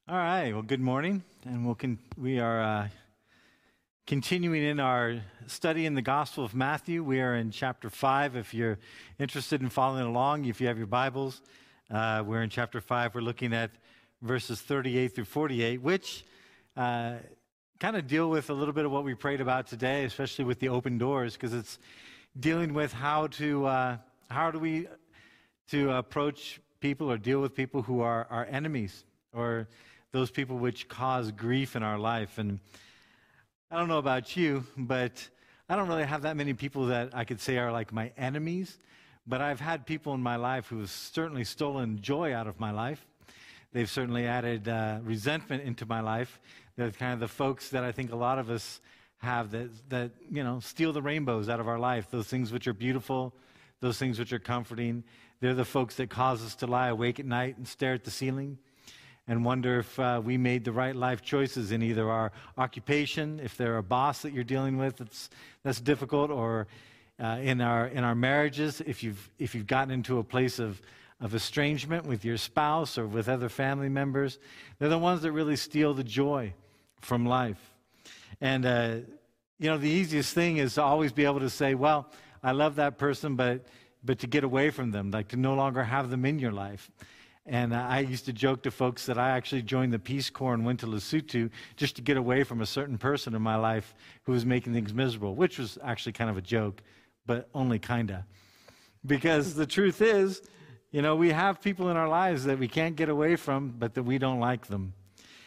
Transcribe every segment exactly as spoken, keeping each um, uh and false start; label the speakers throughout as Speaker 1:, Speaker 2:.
Speaker 1: All right. Well, good morning, and we'll con- we are uh, continuing in our study in the Gospel of Matthew. We are in chapter five. If you're interested in following along, if you have your Bibles, uh, we're in chapter five. We're looking at verses thirty-eight through forty-eight, which uh, kind of deal with a little bit of what we prayed about today, especially with the open doors, because it's dealing with how to uh, how do we to approach people or deal with people who are our enemies, or those people which cause grief in our life. And I don't know about you, but I don't really have that many people that I could say are like my enemies, but I've had people in my life who have certainly stolen joy out of my life. They've certainly added uh, resentment into my life. They're kind of the folks that I think a lot of us have that, that, you know, steal the rainbows out of our life, those things which are beautiful, those things which are comforting. They're the folks that cause us to lie awake at night and stare at the ceiling and wonder if uh, we made the right life choices in either our occupation, if they're a boss that you're dealing with that's that's difficult, or uh, in our in our marriages, if you've if you've gotten into a place of of estrangement with your spouse or with other family members. They're the ones that really steal the joy from life. And uh, you know, the easiest thing is to always be able to say, "Well, I love that person," but but to get away from them, like to no longer have them in your life. And I used to joke to folks that I actually joined the Peace Corps and went to Lesotho just to get away from a certain person in my life who was making things miserable, which was actually kind of a joke, but only kind of. Because the truth is, you know, we have people in our lives that we can't get away from, but that we don't like them.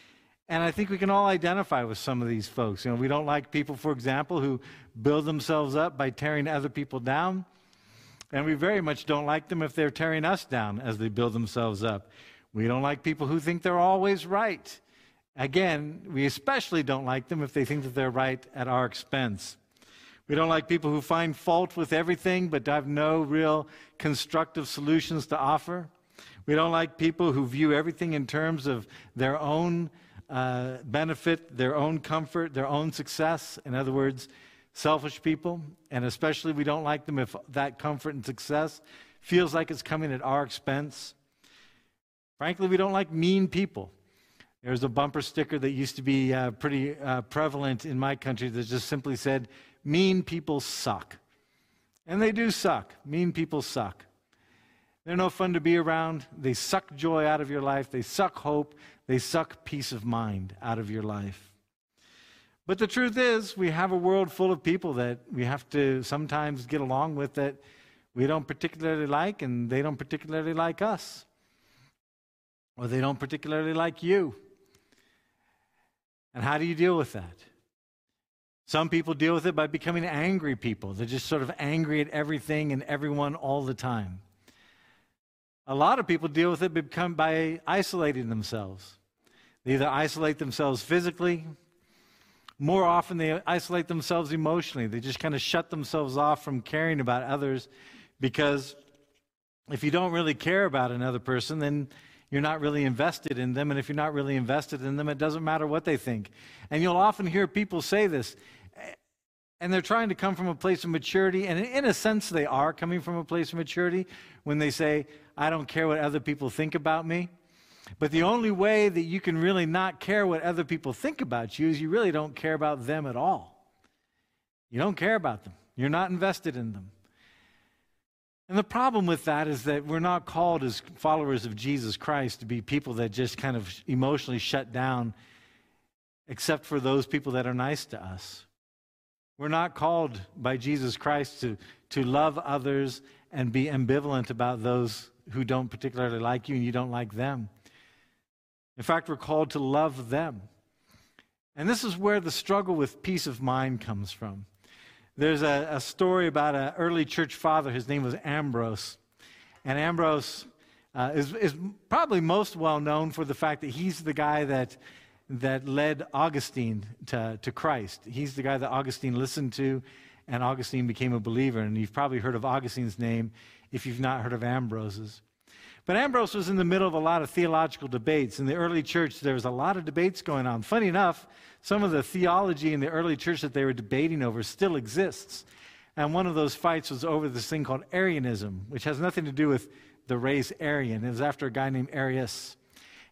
Speaker 1: And I think we can all identify with some of these folks. You know, we don't like people, for example, who build themselves up by tearing other people down. And we very much don't like them if they're tearing us down as they build themselves up. We don't like people who think they're always right. Again, we especially don't like them if they think that they're right at our expense. We don't like people who find fault with everything but have no real constructive solutions to offer. We don't like people who view everything in terms of their own uh, benefit, their own comfort, their own success. In other words, selfish people. And especially we don't like them if that comfort and success feels like it's coming at our expense. Frankly, we don't like mean people. There's a bumper sticker that used to be uh, pretty uh, prevalent in my country that just simply said, "Mean people suck." And they do suck. Mean people suck. They're no fun to be around. They suck joy out of your life. They suck hope. They suck peace of mind out of your life. But the truth is, we have a world full of people that we have to sometimes get along with that we don't particularly like, and they don't particularly like us. Or they don't particularly like you. And how do you deal with that? Some people deal with it by becoming angry people. They're just sort of angry at everything and everyone all the time. A lot of people deal with it become by isolating themselves. They either isolate themselves physically. More often, they isolate themselves emotionally. They just kind of shut themselves off from caring about others, because if you don't really care about another person, then you're not really invested in them. And if you're not really invested in them, it doesn't matter what they think. And you'll often hear people say this, and they're trying to come from a place of maturity. And in a sense, they are coming from a place of maturity when they say, "I don't care what other people think about me." But the only way that you can really not care what other people think about you is you really don't care about them at all. You don't care about them. You're not invested in them. And the problem with that is that we're not called as followers of Jesus Christ to be people that just kind of emotionally shut down, except for those people that are nice to us. We're not called by Jesus Christ to, to love others and be ambivalent about those who don't particularly like you and you don't like them. In fact, we're called to love them. And this is where the struggle with peace of mind comes from. There's a, a story about an early church father. His name was Ambrose. And Ambrose uh, is, is probably most well known for the fact that he's the guy that, that led Augustine to, to Christ. He's the guy that Augustine listened to, and Augustine became a believer. And you've probably heard of Augustine's name if you've not heard of Ambrose's. But Ambrose was in the middle of a lot of theological debates. In the early church, there was a lot of debates going on. Funny enough, some of the theology in the early church that they were debating over still exists. And one of those fights was over this thing called Arianism, which has nothing to do with the race Aryan. It was after a guy named Arius.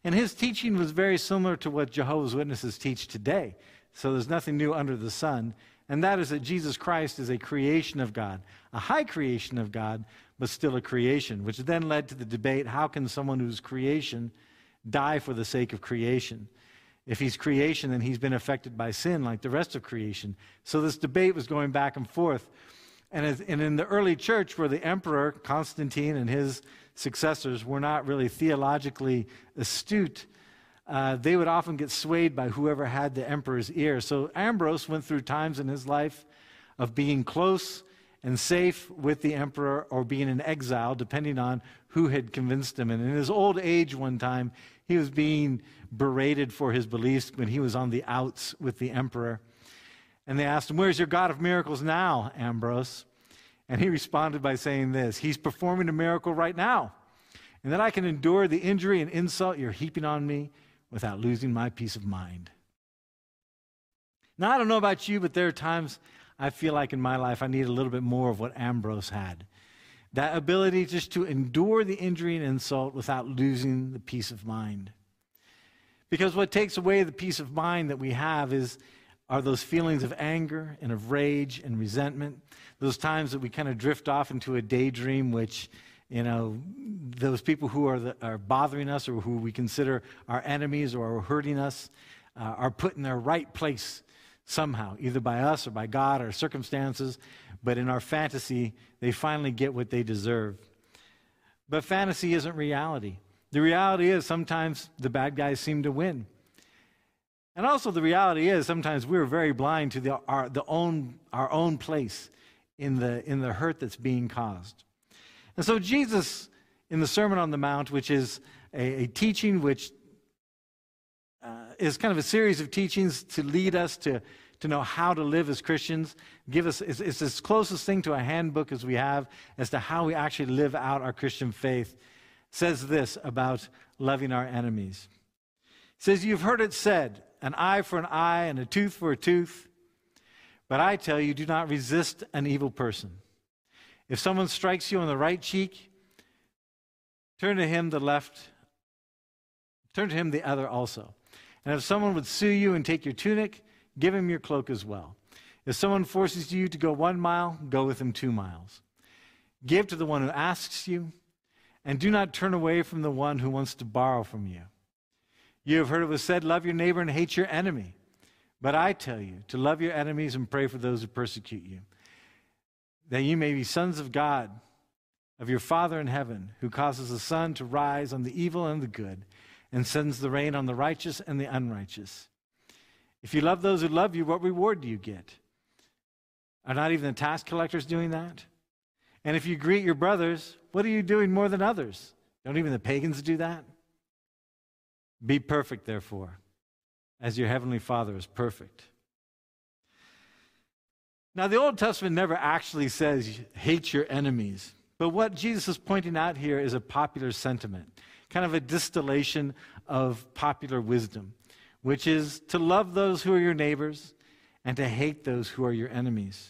Speaker 1: And his teaching was very similar to what Jehovah's Witnesses teach today. So there's nothing new under the sun. And that is that Jesus Christ is a creation of God, a high creation of God, but still a creation, which then led to the debate, how can someone who's creation die for the sake of creation? If he's creation, then he's been affected by sin like the rest of creation. So this debate was going back and forth. And, as, and in the early church, where the emperor, Constantine, and his successors were not really theologically astute, uh, they would often get swayed by whoever had the emperor's ear. So Ambrose went through times in his life of being close and safe with the emperor or being in exile, depending on who had convinced him. And in his old age one time, he was being berated for his beliefs when he was on the outs with the emperor. And they asked him, "Where's your God of miracles now, Ambrose?" And he responded by saying this, "He's performing a miracle right now, and that I can endure the injury and insult you're heaping on me without losing my peace of mind." Now, I don't know about you, but there are times I feel like in my life I need a little bit more of what Ambrose had. That ability just to endure the injury and insult without losing the peace of mind. Because what takes away the peace of mind that we have is are those feelings of anger and of rage and resentment, those times that we kind of drift off into a daydream, which, you know, those people who are, the, are bothering us or who we consider our enemies or are hurting us uh, are put in their right place somehow, either by us or by God or circumstances, but in our fantasy, they finally get what they deserve. But fantasy isn't reality. The reality is sometimes the bad guys seem to win. And also the reality is sometimes we're very blind to the, our, the own, our own place in the, in the hurt that's being caused. And so Jesus, in the Sermon on the Mount, which is a, a teaching which uh, is kind of a series of teachings to lead us to, to know how to live as Christians, give us, it's, it's as closest thing to a handbook as we have as to how we actually live out our Christian faith, says this about loving our enemies. It says, "You've heard it said, an eye for an eye and a tooth for a tooth. But I tell you, do not resist an evil person. If someone strikes you on the right cheek, turn to him the left, turn to him the other also. And if someone would sue you and take your tunic, give him your cloak as well. If someone forces you to go one mile, go with him two miles. Give to the one who asks you, and do not turn away from the one who wants to borrow from you. You have heard it was said, love your neighbor and hate your enemy. But I tell you to love your enemies and pray for those who persecute you, that you may be sons of God, of your Father in heaven, who causes the sun to rise on the evil and the good, and sends the rain on the righteous and the unrighteous. If you love those who love you, what reward do you get? Are not even the tax collectors doing that? And if you greet your brothers, what are you doing more than others? Don't even the pagans do that? Be perfect, therefore, as your heavenly Father is perfect. Now, the Old Testament never actually says hate your enemies, but what Jesus is pointing out here is a popular sentiment, kind of a distillation of popular wisdom, which is to love those who are your neighbors and to hate those who are your enemies.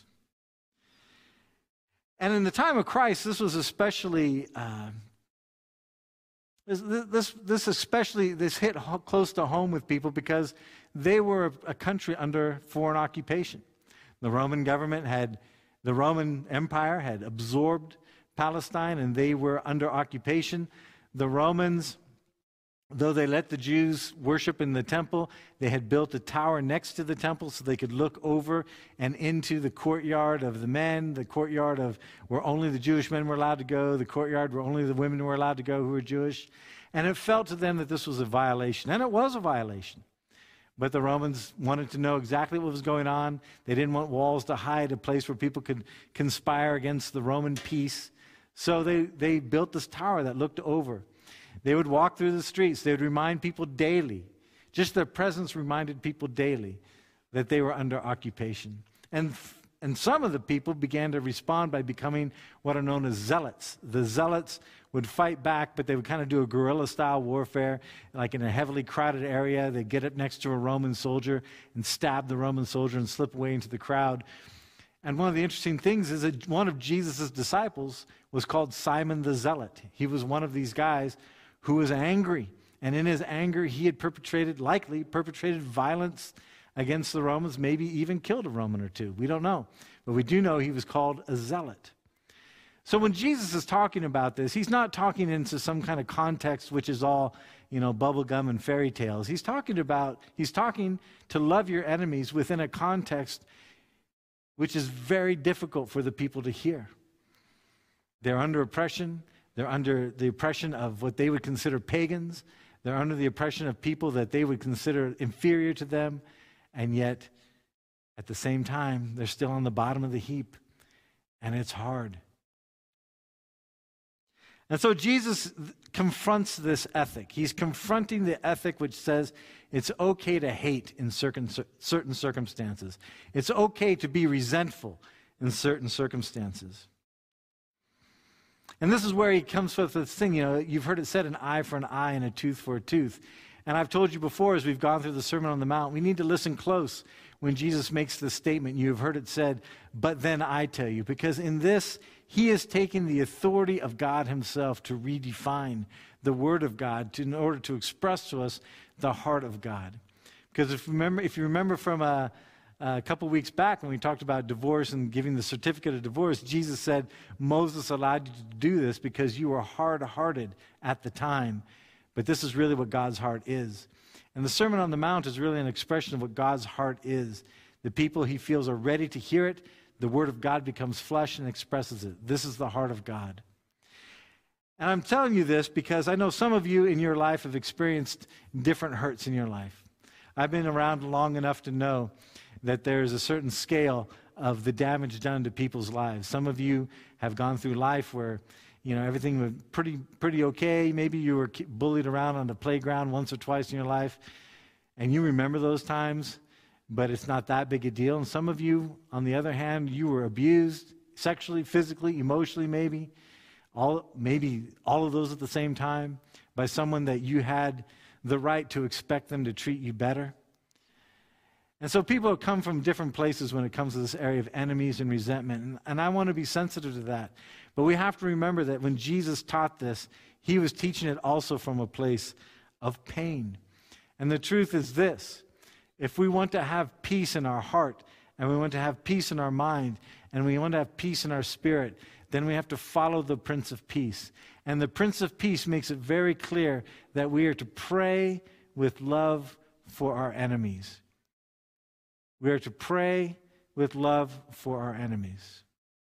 Speaker 1: And in the time of Christ, this was especially uh, This, this, this especially, this hit ho- close to home with people because they were a, a country under foreign occupation. The Roman government had, the Roman Empire had absorbed Palestine and they were under occupation. The Romans, though they let the Jews worship in the temple, they had built a tower next to the temple so they could look over and into the courtyard of the men, the courtyard of where only the Jewish men were allowed to go, the courtyard where only the women were allowed to go who were Jewish. And it felt to them that this was a violation, and it was a violation. But the Romans wanted to know exactly what was going on. They didn't want walls to hide a place where people could conspire against the Roman peace. So they, they built this tower that looked over. They would walk through the streets. They would remind people daily. Just their presence reminded people daily that they were under occupation. And, and some of the people began to respond by becoming what are known as zealots. The zealots would fight back, but they would kind of do a guerrilla-style warfare, like in a heavily crowded area. They'd get up next to a Roman soldier and stab the Roman soldier and slip away into the crowd. And one of the interesting things is that one of Jesus' disciples was called Simon the Zealot. He was one of these guys who was angry And in his anger, he had perpetrated, likely perpetrated violence against the Romans, maybe even killed a Roman or two. We don't know. But we do know he was called a zealot. So when Jesus is talking about this, he's not talking into some kind of context which is all, you know, bubblegum and fairy tales. He's talking about, he's talking to love your enemies within a context which is very difficult for the people to hear. They're under oppression. They're under the oppression of what they would consider pagans. They're under the oppression of people that they would consider inferior to them. And yet, at the same time, they're still on the bottom of the heap. And it's hard. And so Jesus confronts this ethic. He's confronting the ethic which says it's okay to hate in certain, certain circumstances. It's okay to be resentful in certain circumstances. And this is where he comes with this thing, you know, you've heard it said, an eye for an eye and a tooth for a tooth. And I've told you before, as we've gone through the Sermon on the Mount, we need to listen close when Jesus makes this statement. You have heard it said, but then I tell you. Because in this, he is taking the authority of God himself to redefine the Word of God to, in order to express to us the heart of God. Because if, remember, if you remember from a, a couple weeks back when we talked about divorce and giving the certificate of divorce, Jesus said, Moses allowed you to do this because you were hard-hearted at the time. But this is really what God's heart is. And the Sermon on the Mount is really an expression of what God's heart is. The people he feels are ready to hear it. The Word of God becomes flesh and expresses it. This is the heart of God. And I'm telling you this because I know some of you in your life have experienced different hurts in your life. I've been around long enough to know that there's a certain scale of the damage done to people's lives. Some of you have gone through life where, you know, everything was pretty, pretty okay. Maybe you were bullied around on the playground once or twice in your life, and you remember those times, but it's not that big a deal. And some of you, on the other hand, you were abused sexually, physically, emotionally, maybe, all maybe all of those at the same time by someone that you had the right to expect them to treat you better. And so people have come from different places when it comes to this area of enemies and resentment, and, and I want to be sensitive to that. But we have to remember that when Jesus taught this, he was teaching it also from a place of pain. And the truth is this: if we want to have peace in our heart, and we want to have peace in our mind, and we want to have peace in our spirit, then we have to follow the Prince of Peace. And the Prince of Peace makes it very clear that we are to pray with love for our enemies. We are to pray with love for our enemies.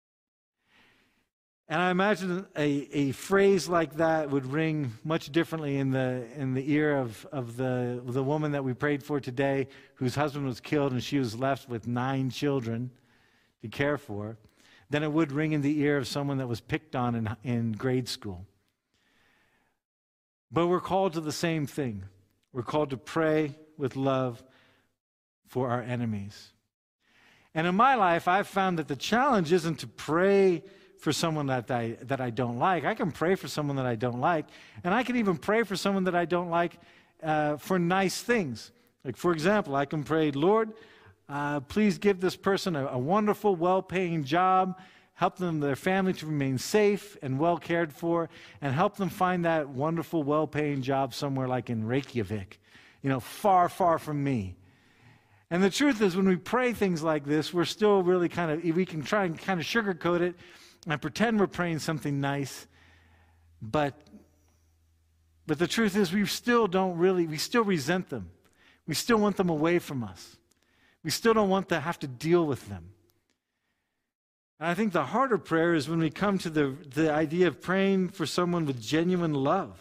Speaker 1: And I imagine a, a phrase like that would ring much differently in the in the ear of, of the, the woman that we prayed for today, whose husband was killed and she was left with nine children to care for, than it would ring in the ear of someone that was picked on in, in grade school. But we're called to the same thing. We're called to pray with love for our enemies. And in my life, I've found that the challenge isn't to pray for someone that I, that I don't like. I can pray for someone that I don't like, and I can even pray for someone that I don't like uh, for nice things. Like, for example, I can pray, Lord, uh, please give this person a, a wonderful, well-paying job, help them, their family to remain safe and well cared for, and help them find that wonderful, well-paying job somewhere like in Reykjavik, you know, far, far from me. And the truth is, when we pray things like this, we're still really kind of, we can try and kind of sugarcoat it and pretend we're praying something nice, but, but the truth is we still don't really, we still resent them. We still want them away from us. We still don't want to have to deal with them. And I think the harder prayer is when we come to the, the idea of praying for someone with genuine love.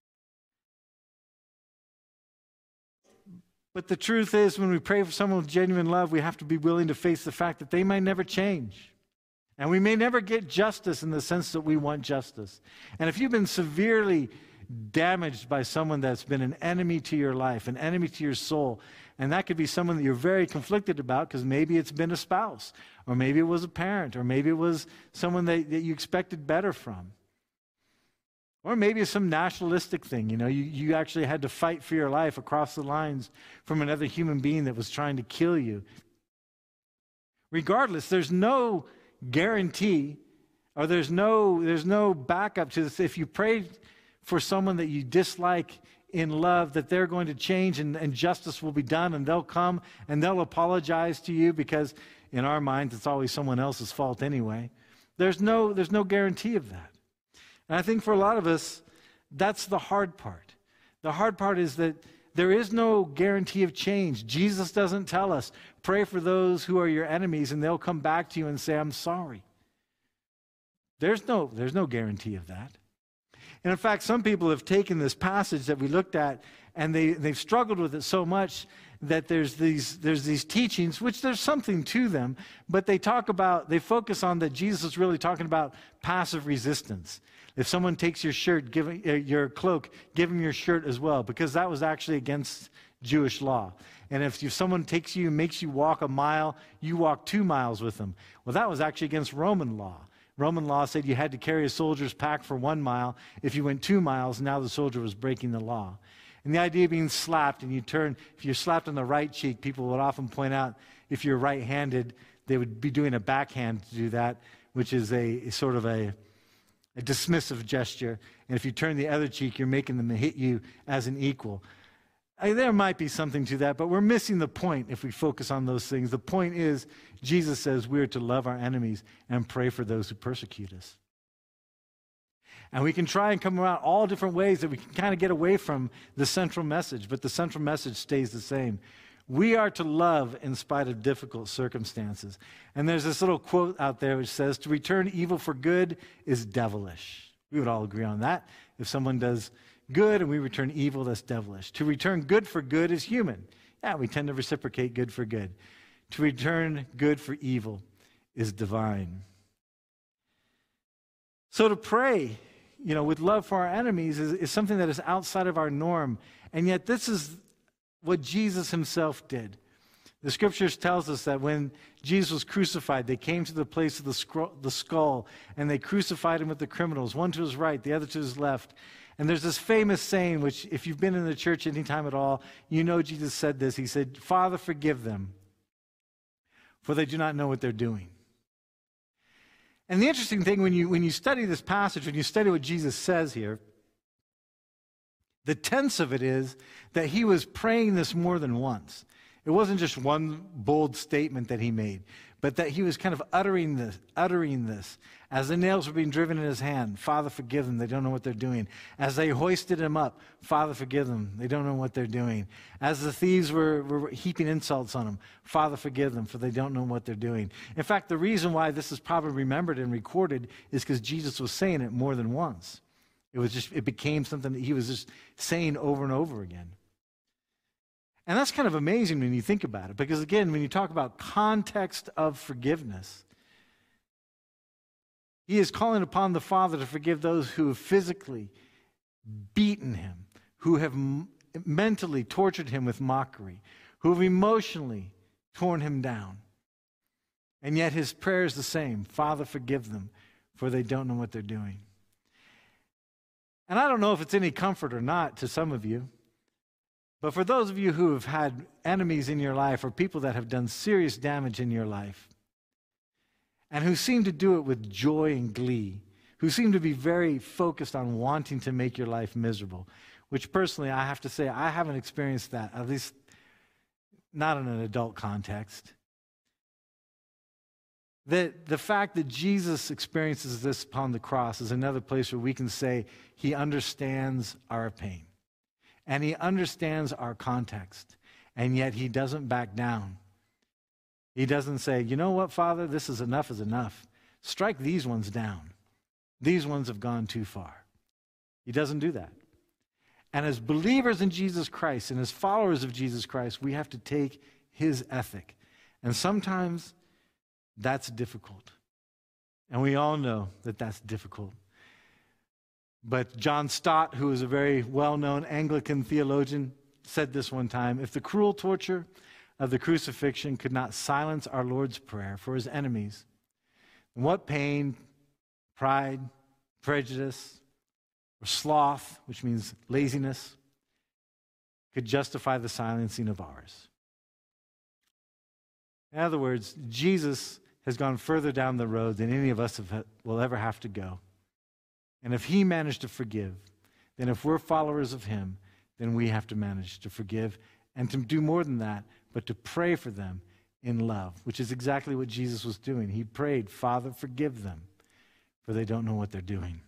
Speaker 1: But the truth is, when we pray for someone with genuine love, we have to be willing to face the fact that they might never change. And we may never get justice in the sense that we want justice. And if you've been severely damaged by someone that's been an enemy to your life, an enemy to your soul, and that could be someone that you're very conflicted about because maybe it's been a spouse, or maybe it was a parent, or maybe it was someone that, that you expected better from. Or maybe it's some nationalistic thing. You know, you, you actually had to fight for your life across the lines from another human being that was trying to kill you. Regardless, there's no guarantee, or there's no there's no backup to this. If you pray for someone that you dislike in love that they're going to change and, and justice will be done and they'll come and they'll apologize to you because in our minds it's always someone else's fault anyway. There's no, there's no guarantee of that. And I think for a lot of us, that's the hard part. The hard part is that there is no guarantee of change. Jesus doesn't tell us, pray for those who are your enemies and they'll come back to you and say, I'm sorry. There's no, there's no guarantee of that. And in fact, some people have taken this passage that we looked at and they, they've struggled with it so much that there's these, there's these teachings, which there's something to them, but they talk about, they focus on that Jesus is really talking about passive resistance. If someone takes your shirt, give, uh, your cloak, give them your shirt as well, because that was actually against Jewish law. And if you, someone takes you and makes you walk a mile, you walk two miles with them. Well, that was actually against Roman law. Roman law said you had to carry a soldier's pack for one mile. If you went two miles, now the soldier was breaking the law. And the idea of being slapped, and you turn, if you're slapped on the right cheek, people would often point out, if you're right-handed, they would be doing a backhand to do that, which is a, a sort of a, a dismissive gesture. And if you turn the other cheek, you're making them hit you as an equal. I, there might be something to that, but we're missing the point if we focus on those things. The point is, Jesus says we are to love our enemies and pray for those who persecute us. And we can try and come around all different ways that we can kind of get away from the central message, but the central message stays the same. We are to love in spite of difficult circumstances. And there's this little quote out there which says, to return evil for good is devilish. We would all agree on that. If someone does good and we return evil, that's devilish. To return good for good is human. Yeah, we tend to reciprocate good for good. To return good for evil is divine. So to pray, you know, with love for our enemies is, is something that is outside of our norm. And yet this is what Jesus himself did. The scriptures tells us that when Jesus was crucified, they came to the place of the, scroll, the skull, and they crucified him with the criminals, one to his right, the other to his left. And there's this famous saying, which if you've been in the church any time at all, you know Jesus said this. He said, Father, forgive them, for they do not know what they're doing. And the interesting thing, when you, when you study this passage, when you study what Jesus says here, the tense of it is that he was praying this more than once. It wasn't just one bold statement that he made, but that he was kind of uttering this, uttering this. As the nails were being driven in his hand, Father, forgive them, they don't know what they're doing. As they hoisted him up, Father, forgive them, they don't know what they're doing. As the thieves were, were heaping insults on him, Father, forgive them, for they don't know what they're doing. In fact, the reason why this is probably remembered and recorded is because Jesus was saying it more than once. It was just, it became something that he was just saying over and over again. And that's kind of amazing when you think about it, because again, when you talk about context of forgiveness, he is calling upon the Father to forgive those who have physically beaten him, who have m- mentally tortured him with mockery, who have emotionally torn him down. And yet his prayer is the same. Father, forgive them, for they don't know what they're doing. And I don't know if it's any comfort or not to some of you, but for those of you who have had enemies in your life or people that have done serious damage in your life, and who seem to do it with joy and glee, who seem to be very focused on wanting to make your life miserable, which personally I have to say I haven't experienced that, at least not in an adult context. That the fact that Jesus experiences this upon the cross is another place where we can say he understands our pain. And he understands our context. And yet he doesn't back down. He doesn't say, you know what, Father, this is enough is enough. Strike these ones down. These ones have gone too far. He doesn't do that. And as believers in Jesus Christ and as followers of Jesus Christ, we have to take his ethic. And sometimes that's difficult. And we all know that that's difficult. But John Stott, who is a very well-known Anglican theologian, said this one time, if the cruel torture of the crucifixion could not silence our Lord's prayer for his enemies, then what pain, pride, prejudice, or sloth, which means laziness, could justify the silencing of ours? In other words, Jesus has gone further down the road than any of us have, will ever have to go. And if he managed to forgive, then if we're followers of him, then we have to manage to forgive and to do more than that, but to pray for them in love, which is exactly what Jesus was doing. He prayed, Father, forgive them, for they don't know what they're doing.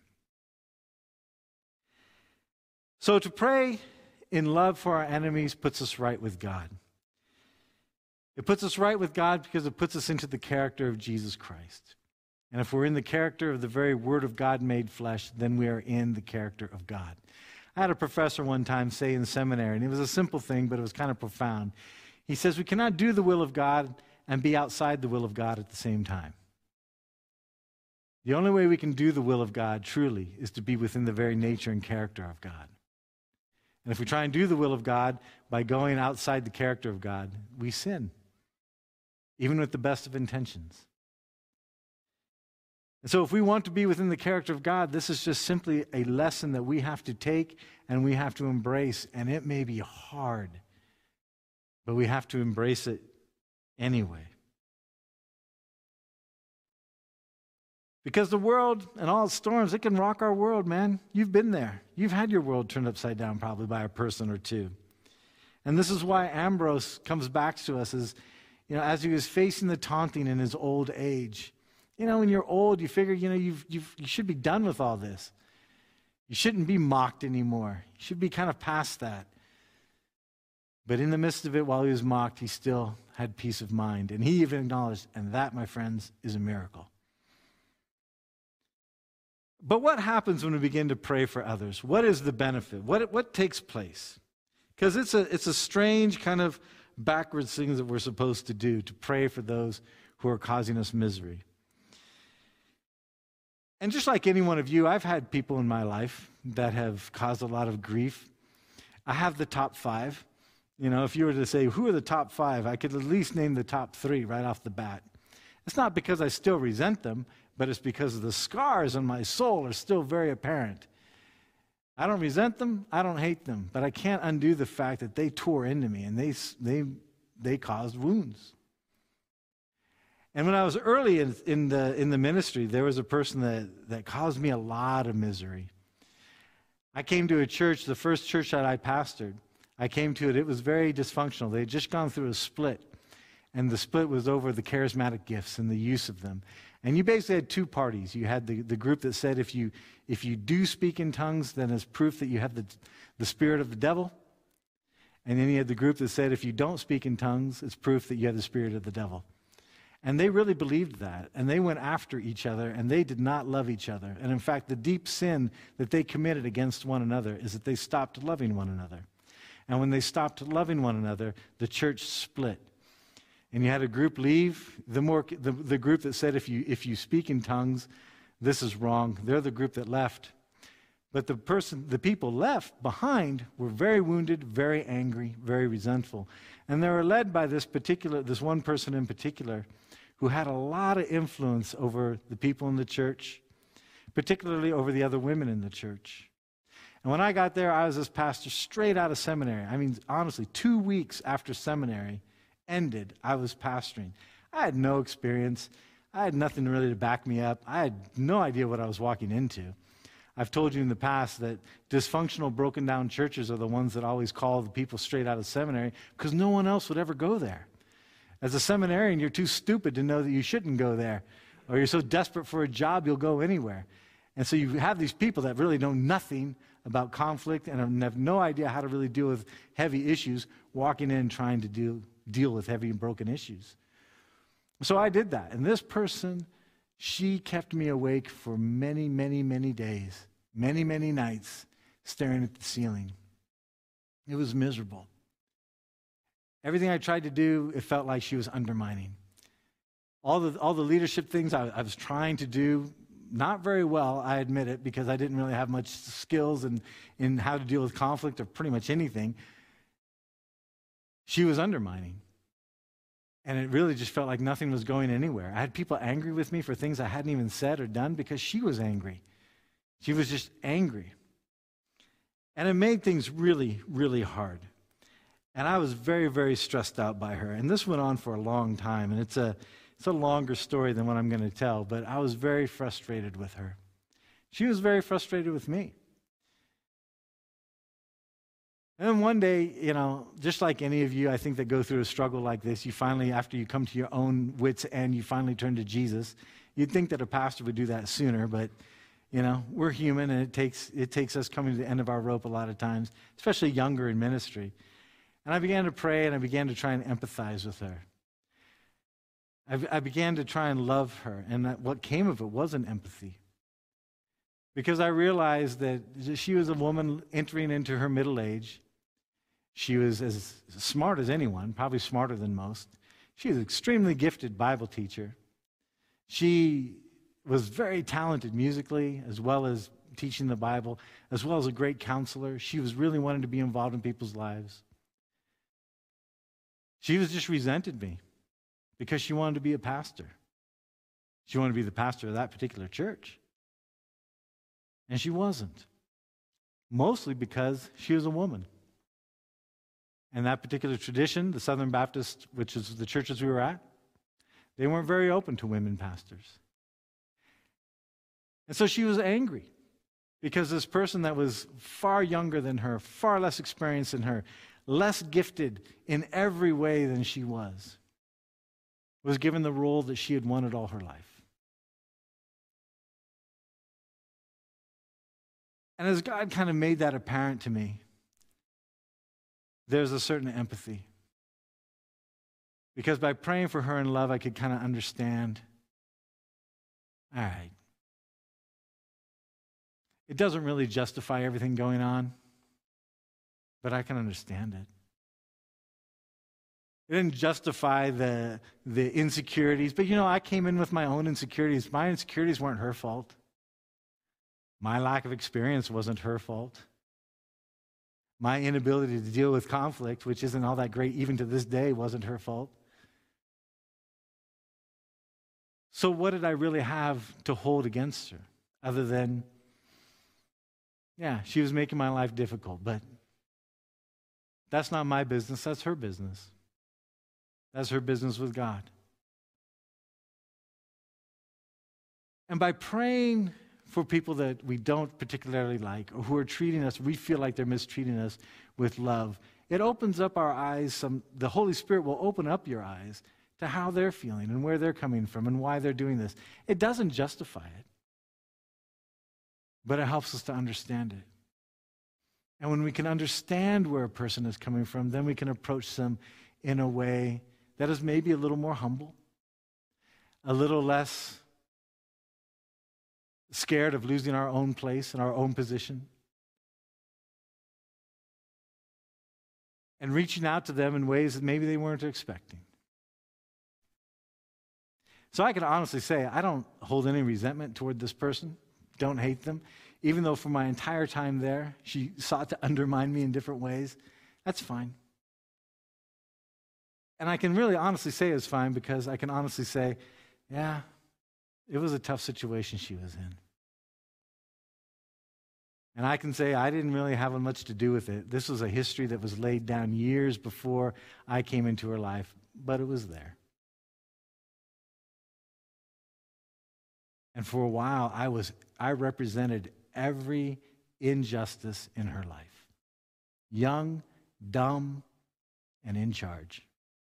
Speaker 1: So to pray in love for our enemies puts us right with God. It puts us right with God because it puts us into the character of Jesus Christ. And if we're in the character of the very Word of God made flesh, then we are in the character of God. I had a professor one time say in seminary, and it was a simple thing, but it was kind of profound. He says, we cannot do the will of God and be outside the will of God at the same time. The only way we can do the will of God truly is to be within the very nature and character of God. And if we try and do the will of God by going outside the character of God, we sin, even with the best of intentions. And so if we want to be within the character of God, this is just simply a lesson that we have to take and we have to embrace. And it may be hard, but we have to embrace it anyway. Because the world and all its storms, it can rock our world, man. You've been there. You've had your world turned upside down probably by a person or two. And this is why Ambrose comes back to us as, you know, as he was facing the taunting in his old age. You know, when you're old, you figure, you know, you've, you've, you should be done with all this. You shouldn't be mocked anymore. You should be kind of past that. But in the midst of it, while he was mocked, he still had peace of mind. And he even acknowledged, and that, my friends, is a miracle. But what happens when we begin to pray for others? What is the benefit? What, what takes place? Because it's a, it's a strange kind of backwards thing that we're supposed to do, to pray for those who are causing us misery. And just like any one of you, I've had people in my life that have caused a lot of grief. I have the top five. You know, if you were to say, who are the top five? I could at least name the top three right off the bat. It's not because I still resent them, but it's because the scars on my soul are still very apparent. I don't resent them, I don't hate them, but I can't undo the fact that they tore into me and they, they, they caused wounds. And when I was early in, in, the, in the ministry, there was a person that, that caused me a lot of misery. I came to a church, the first church that I pastored, I came to it, it was very dysfunctional. They had just gone through a split, and the split was over the charismatic gifts and the use of them. And you basically had two parties. You had the, the group that said if you, if you do speak in tongues, then it's proof that you have the, the spirit of the devil. And then you had the group that said if you don't speak in tongues, it's proof that you have the spirit of the devil. And they really believed that, and they went after each other, and they did not love each other. And in fact, the deep sin that they committed against one another is that they stopped loving one another. And when they stopped loving one another, the church split. And you had a group leave, the, more, the, the group that said if you, if you speak in tongues, this is wrong. They're the group that left. But the person, the people left behind were very wounded, very angry, very resentful. And they were led by this particular, this one person in particular, who had a lot of influence over the people in the church, particularly over the other women in the church. And when I got there, I was this pastor straight out of seminary. I mean, honestly, two weeks after seminary ended, I was pastoring. I had no experience. I had nothing really to back me up. I had no idea what I was walking into. I've told you in the past that dysfunctional, broken down churches are the ones that always call the people straight out of seminary because no one else would ever go there. As a seminarian, you're too stupid to know that you shouldn't go there, or you're so desperate for a job you'll go anywhere. And so you have these people that really know nothing about conflict and have no idea how to really deal with heavy issues, walking in trying to deal, deal with heavy and broken issues. So I did that. And this person, she kept me awake for many, many, many days, many, many nights, staring at the ceiling. It was miserable. Everything I tried to do, it felt like she was undermining. All the, all the leadership things I, I was trying to do, not very well, I admit it, because I didn't really have much skills in, in how to deal with conflict or pretty much anything. She was undermining. And it really just felt like nothing was going anywhere. I had people angry with me for things I hadn't even said or done because she was angry. She was just angry. And it made things really, really hard. And I was very, very stressed out by her. And this went on for a long time. And it's a, it's a longer story than what I'm going to tell. But I was very frustrated with her. She was very frustrated with me. And then one day, you know, just like any of you, I think, that go through a struggle like this, you finally, after you come to your own wits' end, you finally turn to Jesus. You'd think that a pastor would do that sooner, but, you know, we're human, and it takes it takes us coming to the end of our rope a lot of times, especially younger in ministry. And I began to pray, and I began to try and empathize with her. I, I began to try and love her, and that what came of it wasn't empathy. Because I realized that she was a woman entering into her middle age. She was as smart as anyone, probably smarter than most. She was an extremely gifted Bible teacher. She was very talented musically, as well as teaching the Bible, as well as a great counselor. She was really wanting to be involved in people's lives. She was just resented me because she wanted to be a pastor. She wanted to be the pastor of that particular church. And she wasn't. Mostly because she was a woman. And that particular tradition, the Southern Baptist, which is the churches we were at, they weren't very open to women pastors. And so she was angry because this person that was far younger than her, far less experienced than her, less gifted in every way than she was, was given the role that she had wanted all her life. And as God kind of made that apparent to me, there's a certain empathy. Because by praying for her in love, I could kind of understand, all right, it doesn't really justify everything going on, but I can understand it. It didn't justify the, the insecurities, but you know, I came in with my own insecurities. My insecurities weren't her fault. My lack of experience wasn't her fault. My inability to deal with conflict, which isn't all that great even to this day, wasn't her fault. So what did I really have to hold against her other than, yeah, she was making my life difficult, but that's not my business, that's her business. That's her business with God. And by praying for people that we don't particularly like or who are treating us, we feel like they're mistreating us with love, it opens up our eyes. Some, the Holy Spirit will open up your eyes to how they're feeling and where they're coming from and why they're doing this. It doesn't justify it, but it helps us to understand it. And when we can understand where a person is coming from, then we can approach them in a way that is maybe a little more humble, a little less scared of losing our own place and our own position, and reaching out to them in ways that maybe they weren't expecting. So I can honestly say I don't hold any resentment toward this person, don't hate them, even though for my entire time there, she sought to undermine me in different ways. That's fine. And I can really honestly say it's fine because I can honestly say, yeah, it was a tough situation she was in. And I can say I didn't really have much to do with it. This was a history that was laid down years before I came into her life, but it was there. And for a while, I was I represented every injustice in her life. Young, dumb, and in charge.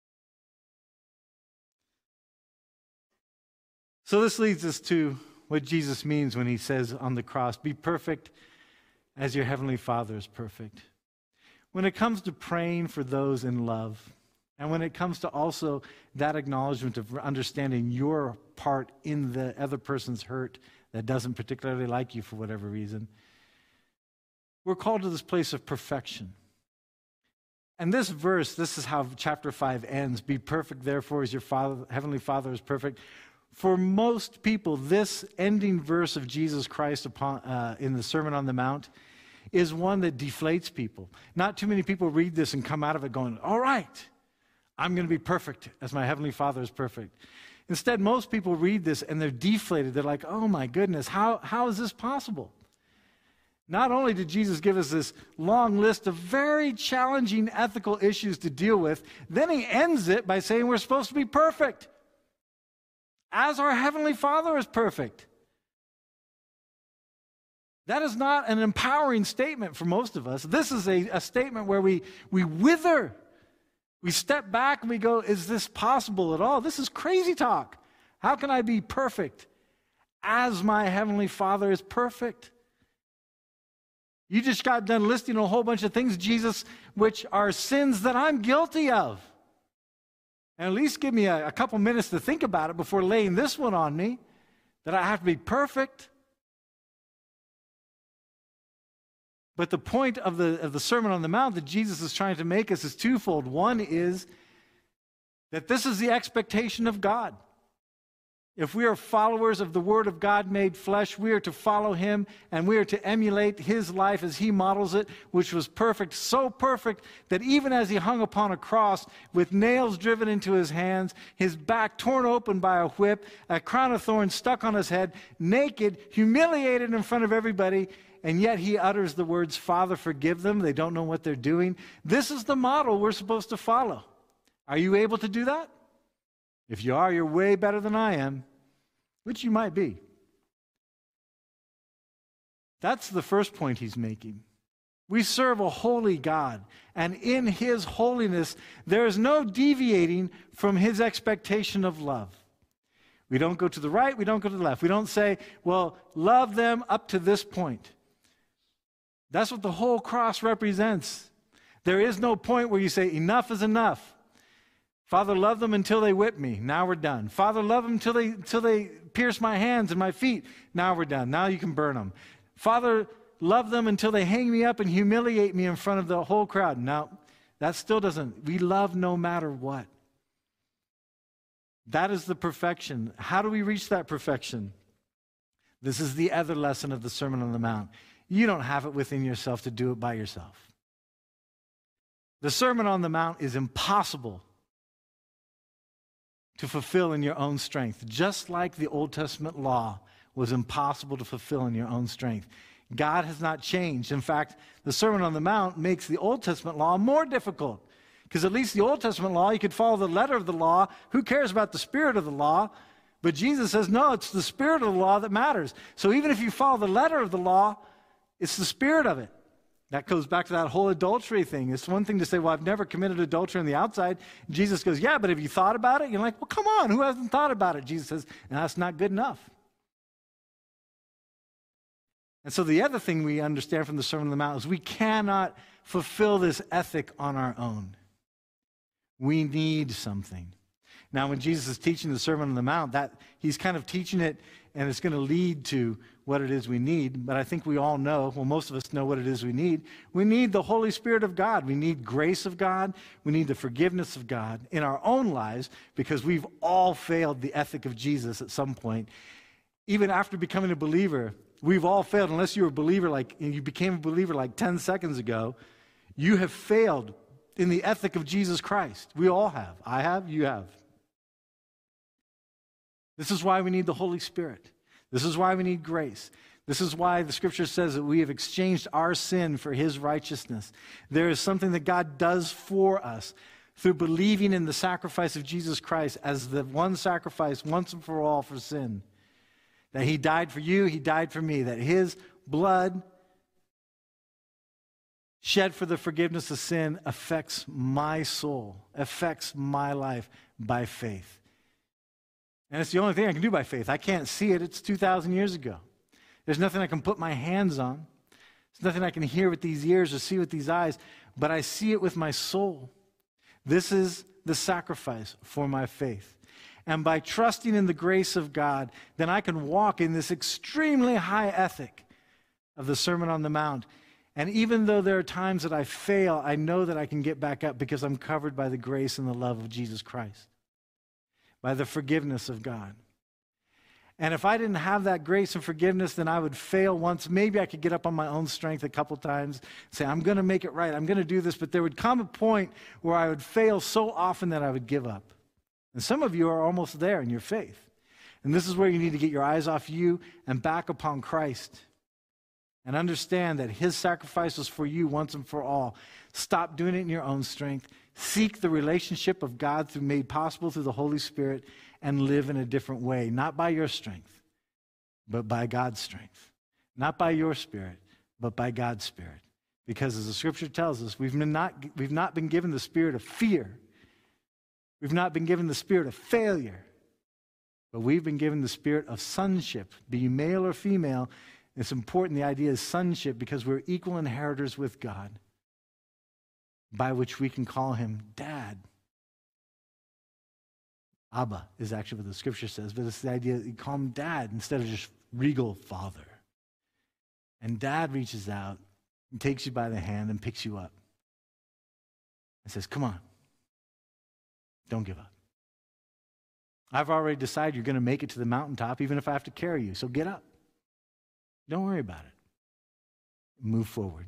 Speaker 1: So this leads us to what Jesus means when he says on the cross, be perfect as your heavenly Father is perfect. When it comes to praying for those in love, and when it comes to also that acknowledgement of understanding your part in the other person's hurt that doesn't particularly like you for whatever reason, we're called to this place of perfection. And this verse, this is how chapter five ends. Be perfect, therefore, as your Father, heavenly Father is perfect. For most people, this ending verse of Jesus Christ upon, uh, in the Sermon on the Mount is one that deflates people. Not too many people read this and come out of it going, all right, I'm going to be perfect as my Heavenly Father is perfect. Instead, most people read this and they're deflated. They're like, oh my goodness, how, how is this possible? Not only did Jesus give us this long list of very challenging ethical issues to deal with, then he ends it by saying we're supposed to be perfect, as our Heavenly Father is perfect. That is not an empowering statement for most of us. This is a, a statement where we, we wither. We step back and we go, is this possible at all? This is crazy talk. How can I be perfect as my Heavenly Father is perfect? You just got done listing a whole bunch of things, Jesus, which are sins that I'm guilty of. And at least give me a, a couple minutes to think about it before laying this one on me, that I have to be perfect. But the point of the, of the Sermon on the Mount that Jesus is trying to make us is twofold. One is that this is the expectation of God. If we are followers of the Word of God made flesh, we are to follow Him and we are to emulate His life as He models it, which was perfect, so perfect that even as He hung upon a cross with nails driven into His hands, His back torn open by a whip, a crown of thorns stuck on His head, naked, humiliated in front of everybody, and yet He utters the words, Father, forgive them. They don't know what they're doing. This is the model we're supposed to follow. Are you able to do that? If you are, you're way better than I am, which you might be. That's the first point he's making. We serve a holy God, and in His holiness, there is no deviating from His expectation of love. We don't go to the right, we don't go to the left. We don't say, well, love them up to this point. That's what the whole cross represents. There is no point where you say, enough is enough. Father, love them until they whip me. Now we're done. Father, love them until they, until they pierce my hands and my feet. Now we're done. Now you can burn them. Father, love them until they hang me up and humiliate me in front of the whole crowd. No, that still doesn't. We love no matter what. That is the perfection. How do we reach that perfection? This is the other lesson of the Sermon on the Mount. You don't have it within yourself to do it by yourself. The Sermon on the Mount is impossible to fulfill in your own strength, just like the Old Testament law was impossible to fulfill in your own strength. God has not changed. In fact, the Sermon on the Mount makes the Old Testament law more difficult, because at least the Old Testament law, you could follow the letter of the law. Who cares about the spirit of the law? But Jesus says, no, it's the spirit of the law that matters. So even if you follow the letter of the law, it's the spirit of it. That goes back to that whole adultery thing. It's one thing to say, well, I've never committed adultery on the outside. Jesus goes, yeah, but have you thought about it? You're like, well, come on, who hasn't thought about it? Jesus says, and that's not good enough. And so the other thing we understand from the Sermon on the Mount is we cannot fulfill this ethic on our own. We need something. Now, when Jesus is teaching the Sermon on the Mount, that he's kind of teaching it, and it's going to lead to what it is we need. But I think we all know, well, most of us know what it is we need. We need the Holy Spirit of God. We need grace of God. We need the forgiveness of God in our own lives, because we've all failed the ethic of Jesus at some point. Even after becoming a believer, we've all failed. Unless you're a believer, like you became a believer like ten seconds ago, you have failed in the ethic of Jesus Christ. We all have. I have, you have. This is why we need the Holy Spirit. This is why we need grace. This is why the Scripture says that we have exchanged our sin for His righteousness. There is something that God does for us through believing in the sacrifice of Jesus Christ as the one sacrifice once and for all for sin. That He died for you, He died for me. That His blood shed for the forgiveness of sin affects my soul, affects my life by faith. And it's the only thing I can do by faith. I can't see it. It's two thousand years ago. There's nothing I can put my hands on. There's nothing I can hear with these ears or see with these eyes, but I see it with my soul. This is the sacrifice for my faith. And by trusting in the grace of God, then I can walk in this extremely high ethic of the Sermon on the Mount. And even though there are times that I fail, I know that I can get back up because I'm covered by the grace and the love of Jesus Christ, by the forgiveness of God. And if I didn't have that grace and forgiveness, then I would fail once. Maybe I could get up on my own strength a couple times, say, I'm going to make it right, I'm going to do this, but there would come a point where I would fail so often that I would give up. And some of you are almost there in your faith. And this is where you need to get your eyes off you and back upon Christ. And understand that His sacrifice was for you once and for all. Stop doing it in your own strength. Seek the relationship of God through made possible through the Holy Spirit, and live in a different way, not by your strength, but by God's strength. Not by your Spirit, but by God's Spirit. Because as the Scripture tells us, we've not, we've not been given the spirit of fear. We've not been given the spirit of failure. But we've been given the spirit of sonship. Be you male or female, it's important the idea is sonship because we're equal inheritors with God, by which we can call him Dad. Abba is actually what the Scripture says, but it's the idea that you call him Dad instead of just regal Father. And Dad reaches out and takes you by the hand and picks you up and says, come on, don't give up. I've already decided you're going to make it to the mountaintop even if I have to carry you, so get up. Don't worry about it. Move forward.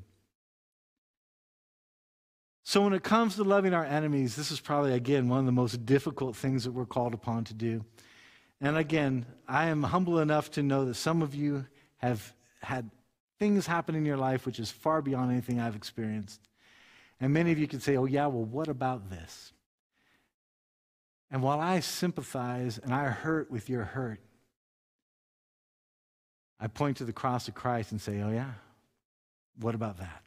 Speaker 1: So when it comes to loving our enemies, this is probably, again, one of the most difficult things that we're called upon to do. And again, I am humble enough to know that some of you have had things happen in your life which is far beyond anything I've experienced. And many of you could say, oh yeah, well, what about this? And while I sympathize and I hurt with your hurt, I point to the cross of Christ and say, oh yeah, what about that?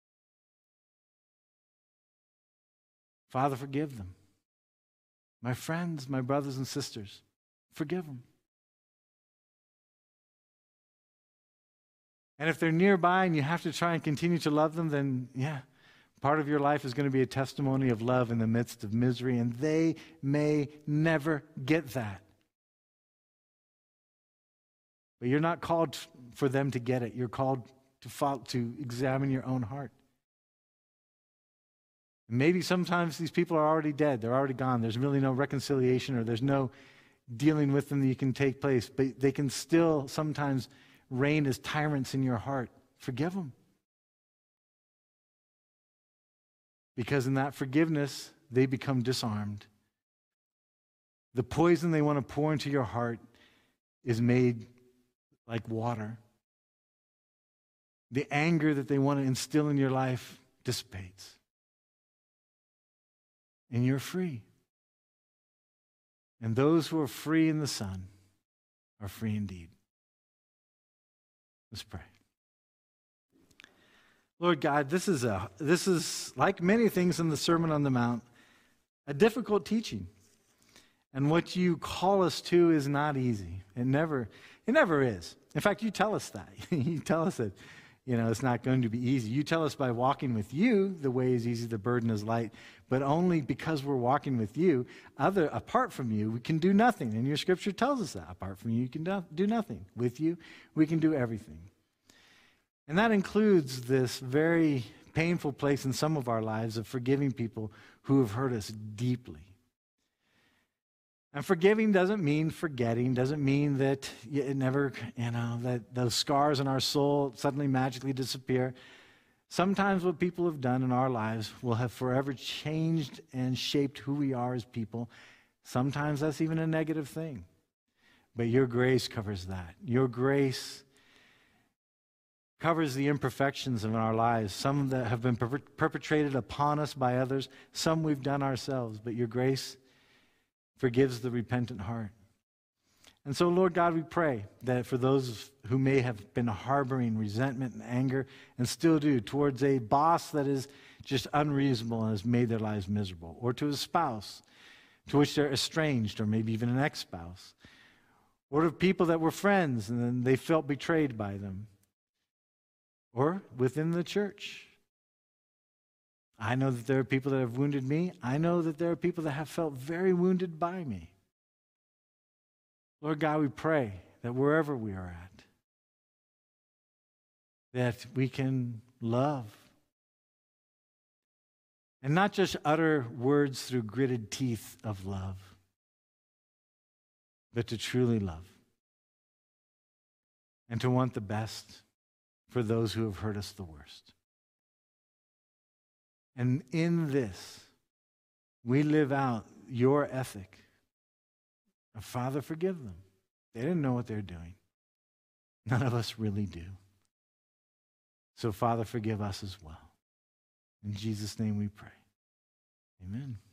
Speaker 1: Father, forgive them. My friends, my brothers and sisters, forgive them. And if they're nearby and you have to try and continue to love them, then yeah, part of your life is going to be a testimony of love in the midst of misery, and they may never get that. But you're not called for them to get it. You're called to follow, to examine your own heart. Maybe sometimes these people are already dead. They're already gone. There's really no reconciliation or there's no dealing with them that you can take place. But they can still sometimes reign as tyrants in your heart. Forgive them. Because in that forgiveness, they become disarmed. The poison they want to pour into your heart is made like water. The anger that they want to instill in your life dissipates. And you're free. And those who are free in the Son are free indeed. Let's pray. Lord God, this is a this is like many things in the Sermon on the Mount, a difficult teaching. And what you call us to is not easy. It never it never is. In fact, you tell us that. You tell us that, you know, it's not going to be easy. You tell us by walking with you, the way is easy, the burden is light. But only because we're walking with you, other apart from you, we can do nothing. And your Scripture tells us that. Apart from you, you can do, do nothing. With you, we can do everything. And that includes this very painful place in some of our lives of forgiving people who have hurt us deeply. And forgiving doesn't mean forgetting, doesn't mean that it never, you know, that those scars in our soul suddenly magically disappear. Sometimes what people have done in our lives will have forever changed and shaped who we are as people. Sometimes that's even a negative thing. But your grace covers that. Your grace covers the imperfections of our lives, some that have been per- perpetrated upon us by others, some we've done ourselves, but your grace forgives the repentant heart. And so, Lord God, we pray that for those who may have been harboring resentment and anger and still do towards a boss that is just unreasonable and has made their lives miserable, or to a spouse to which they're estranged, or maybe even an ex-spouse, or to people that were friends and then they felt betrayed by them, or within the church. I know that there are people that have wounded me. I know that there are people that have felt very wounded by me. Lord God, we pray that wherever we are at, that we can love. And not just utter words through gritted teeth of love, but to truly love. And to want the best for those who have hurt us the worst. And in this, we live out your ethic of, Father, forgive them. They didn't know what they're doing. None of us really do. So, Father, forgive us as well. In Jesus' name we pray. Amen.